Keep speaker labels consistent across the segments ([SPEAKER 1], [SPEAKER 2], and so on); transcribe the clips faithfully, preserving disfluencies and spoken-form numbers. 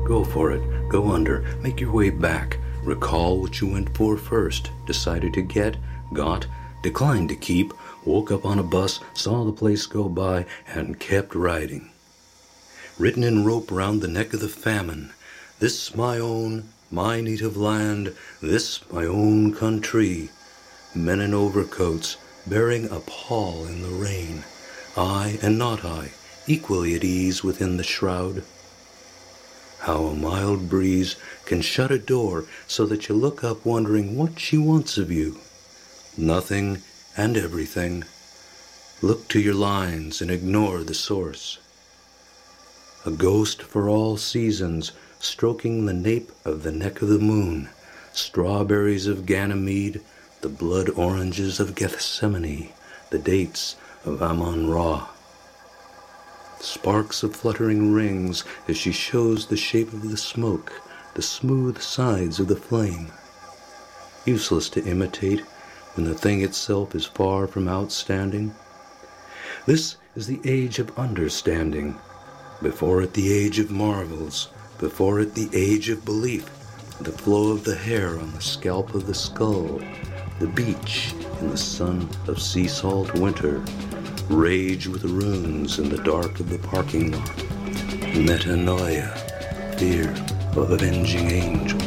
[SPEAKER 1] Go for it. Go under. Make your way back. Recall what you went for first. Decided to get, got, declined to keep, woke up on a bus, saw the place go by, and kept riding. Written in rope round the neck of the famine, this my own, my native land, this my own country. Men in overcoats, bearing a pall in the rain, I and not I, equally at ease within the shroud. How a mild breeze can shut a door so that you look up wondering what she wants of you. Nothing and everything. Look to your lines and ignore the source. A ghost for all seasons, stroking the nape of the neck of the moon, strawberries of Ganymede, the blood oranges of Gethsemane, the dates of Ammon-Ra. Sparks of fluttering rings as she shows the shape of the smoke, the smooth sides of the flame. Useless to imitate when the thing itself is far from outstanding. This is the age of understanding. Before it the age of marvels, before it the age of belief, the flow of the hair on the scalp of the skull, the beach in the sun of sea salt winter, rage with runes in the dark of the parking lot, metanoia, fear of avenging angels.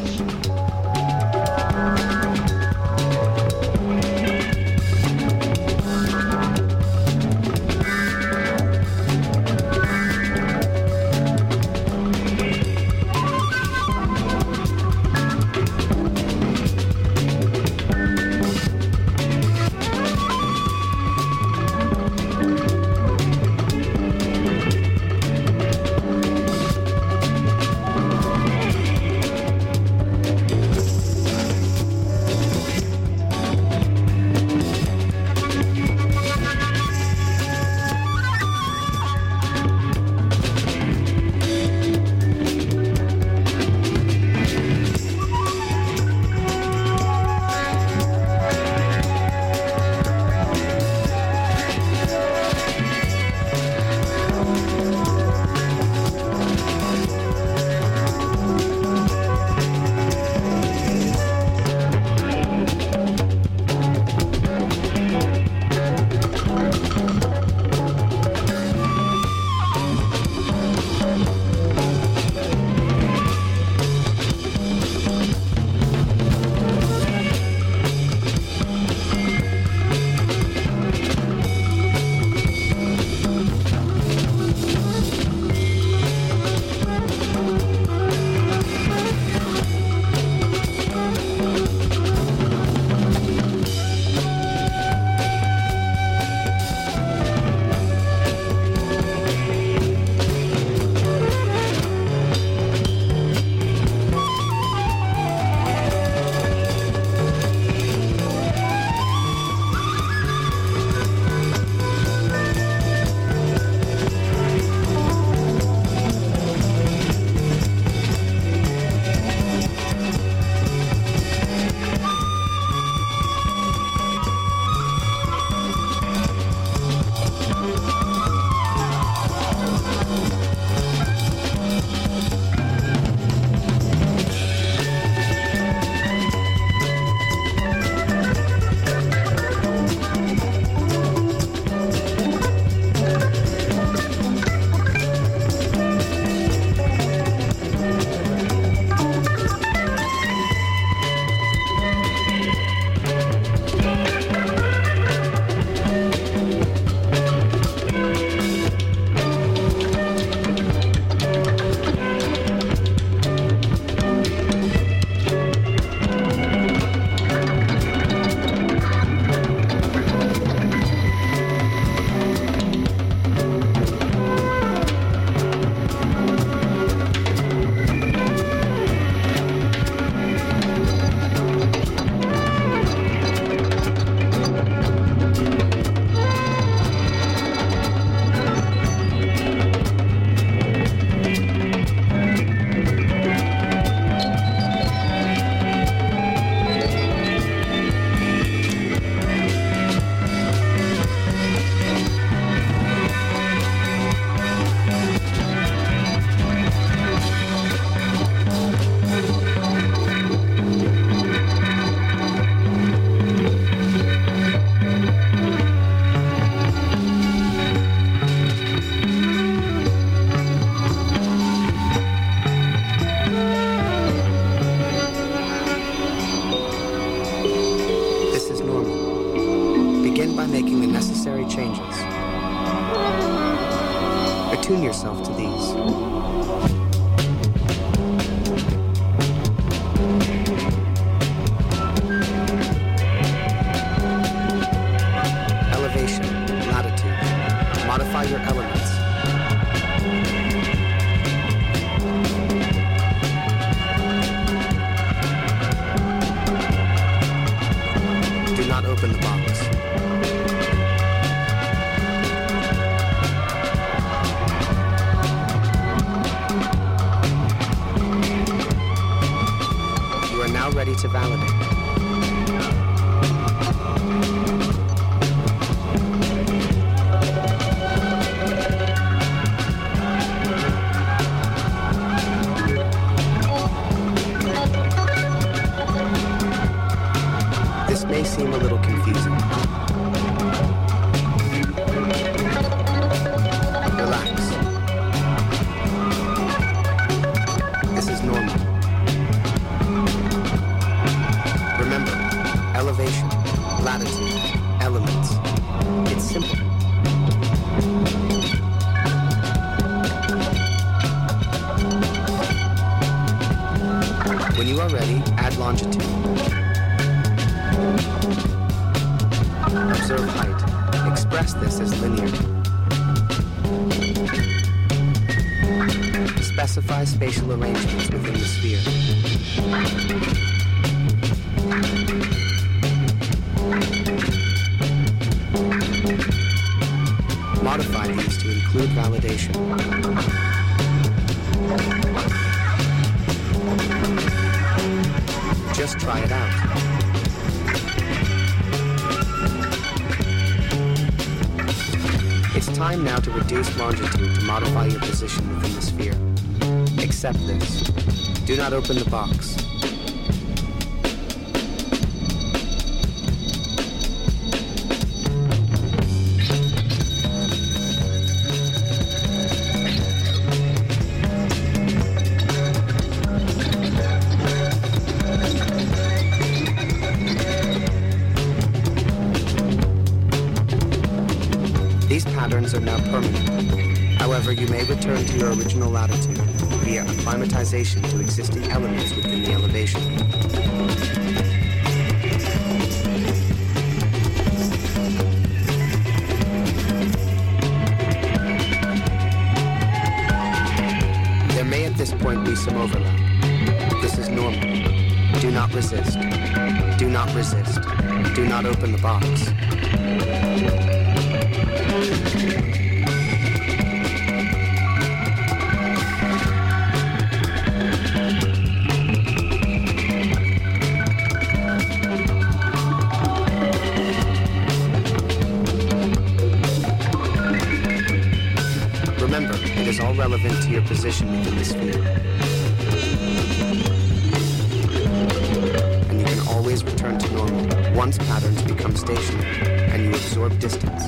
[SPEAKER 2] making the necessary changes. Attune yourself to these. Elevation, latitude. Modify your elements. Do not open the box. You are now ready to validate. This may seem a little confusing. Relax. This is normal. Remember, elevation, latitude, elements. It's simple. When you are ready, add longitude. Observe height. Express this as linear. Specify spatial arrangements within the sphere. Modify these to include validation. Just try it out. It's time now to reduce longitude to modify your position within the sphere. Accept this. Do not open the box. These patterns are now permanent. However, you may return to your original latitude via acclimatization to existing elements within the elevation. There may at this point be some overlap. This is normal. Do not resist. Do not resist. Do not open the box. Remember, it is all relevant to your position within the sphere. And you can always return to normal once patterns become stationary and you absorb distance.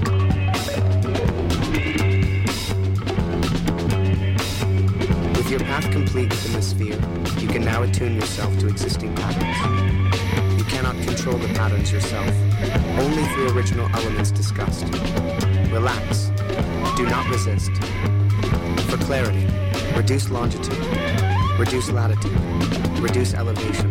[SPEAKER 2] With your path complete within the sphere, you can now attune yourself to existing patterns. You cannot control the patterns yourself, only through original elements discussed. Relax. Do not resist. For clarity, reduce longitude, reduce latitude, reduce elevation.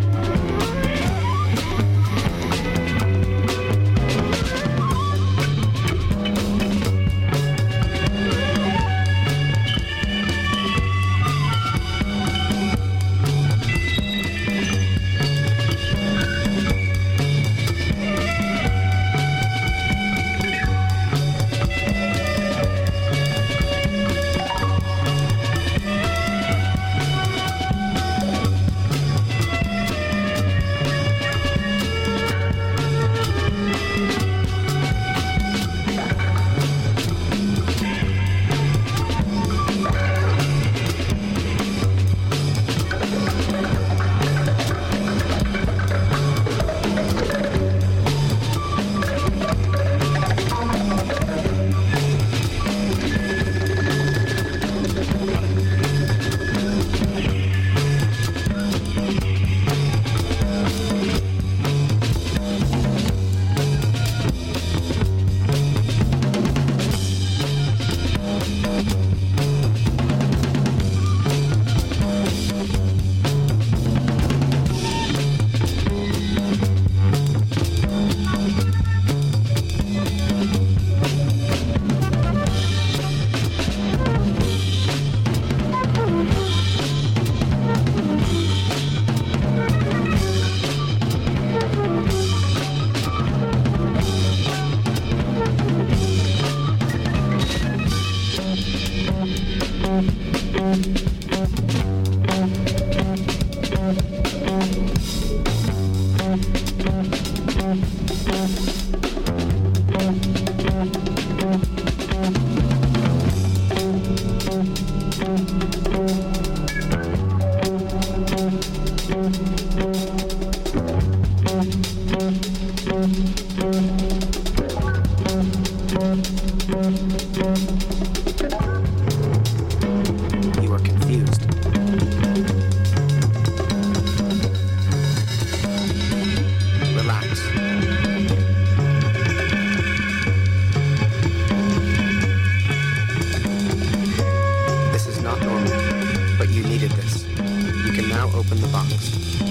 [SPEAKER 2] now open the box.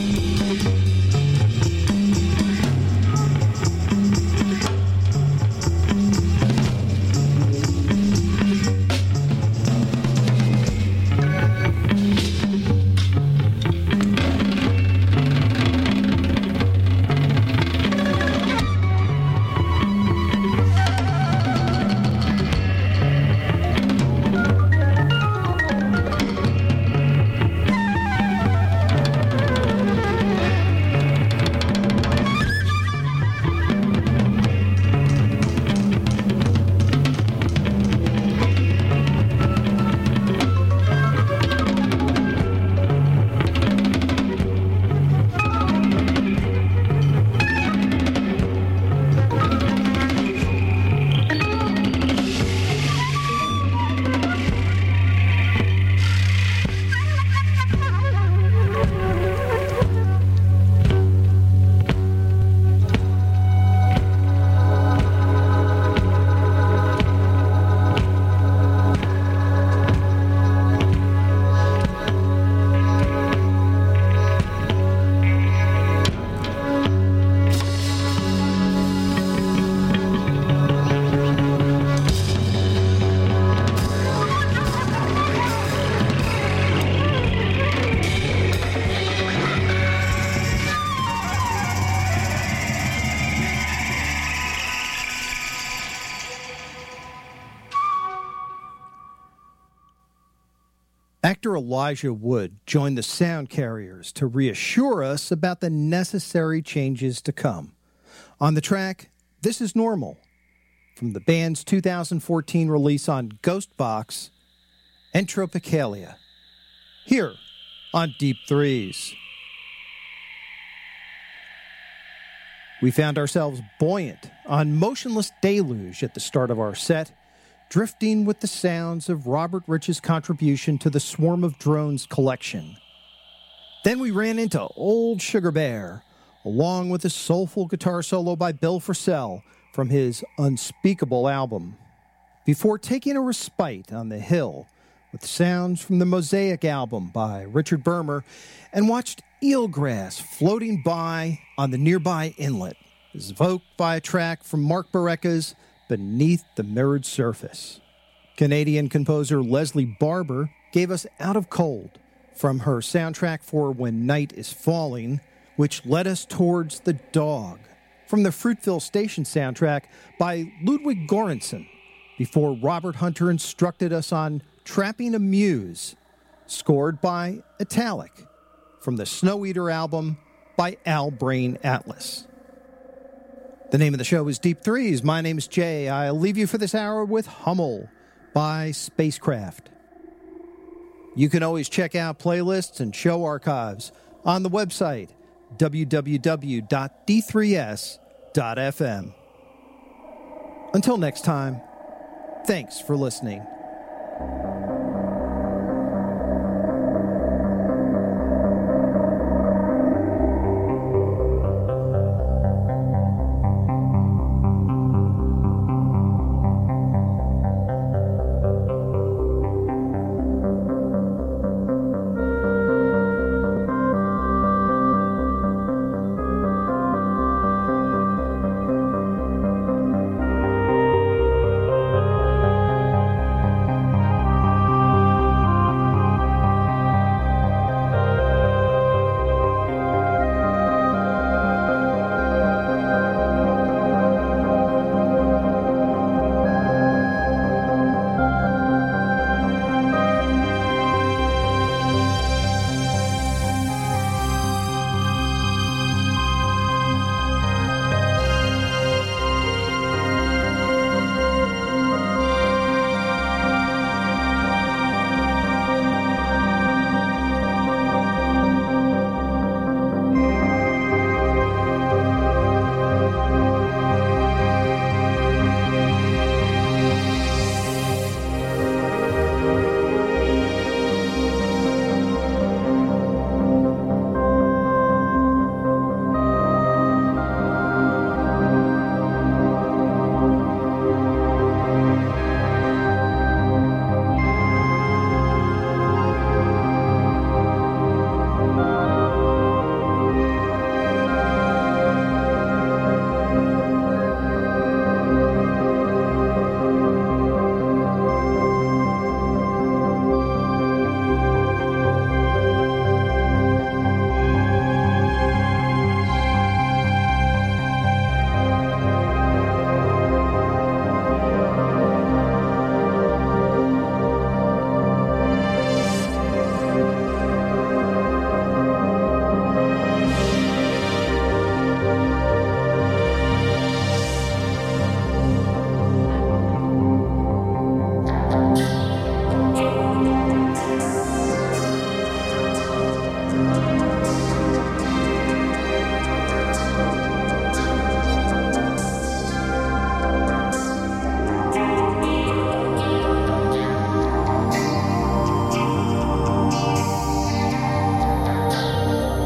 [SPEAKER 3] Actor Elijah Wood joined the Sound Carriers to reassure us about the necessary changes to come. On the track, This Is Normal, from the band's two thousand fourteen release on Ghostbox, Entropicalia, here on Deep Threes. We found ourselves buoyant on Motionless Deluge at the start of our set, drifting with the sounds of Robert Rich's contribution to the Swarm of Drones collection. Then we ran into Old Sugar Bear, along with a soulful guitar solo by Bill Frisell from his Unspeakable album, before taking a respite on the hill with sounds from the Mosaic album by Richard Bermer, and watched eelgrass floating by on the nearby inlet, as evoked by a track from Mark Barreca's Beneath the Mirrored Surface. Canadian composer Leslie Barber gave us Out of Cold from her soundtrack for When Night is Falling, which led us towards The Dog from the Fruitville Station soundtrack by Ludwig Göransson, before Robert Hunter instructed us on Trapping a Muse, scored by Italic from the Snow Eater album by Al Brain Atlas. The name of the show is Deep Threes. My name is Jay. I'll leave you for this hour with Hummel by Spacecraft. You can always check out playlists and show archives on the website w w w dot d three s dot f m. Until next time, thanks for listening.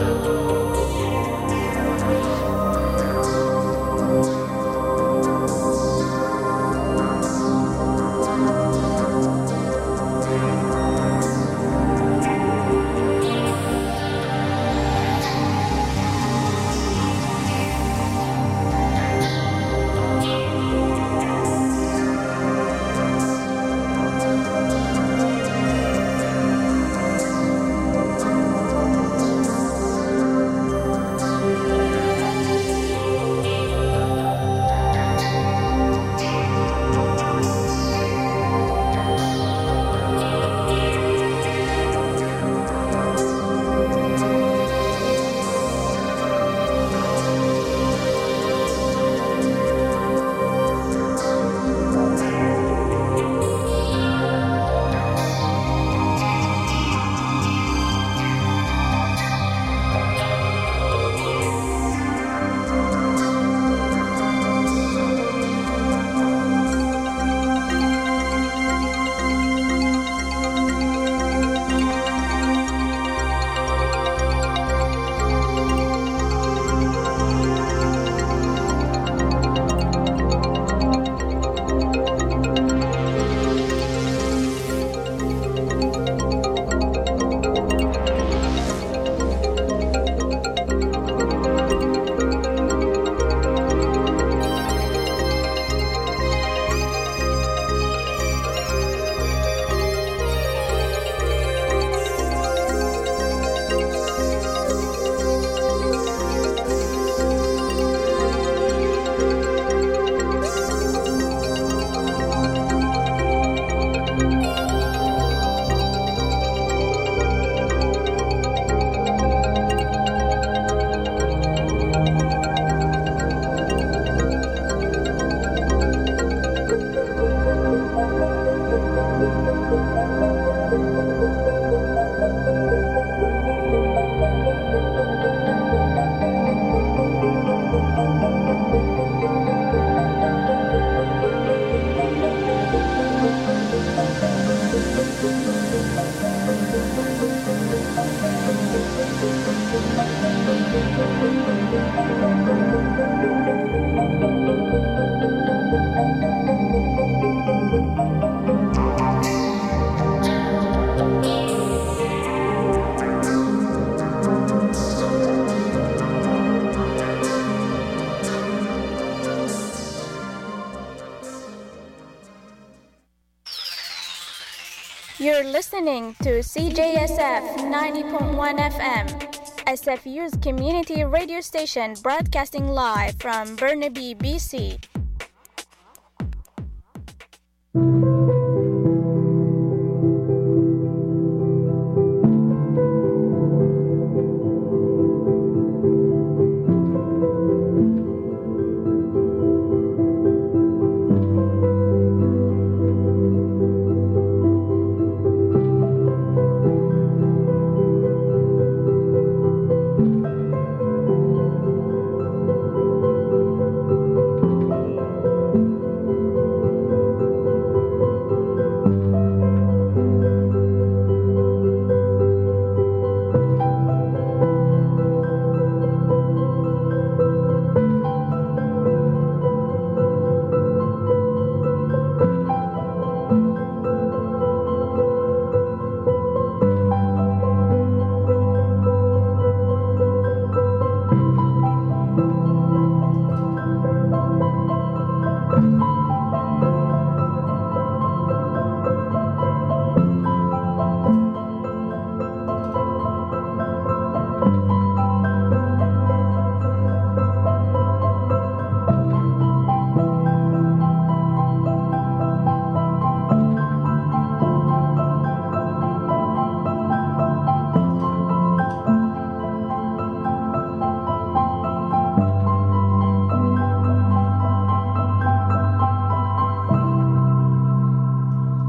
[SPEAKER 4] You're listening to C J S F ninety point one F M, S F U's community radio station broadcasting live from Burnaby, B C.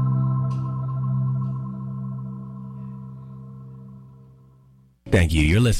[SPEAKER 5] Thank you. You're listening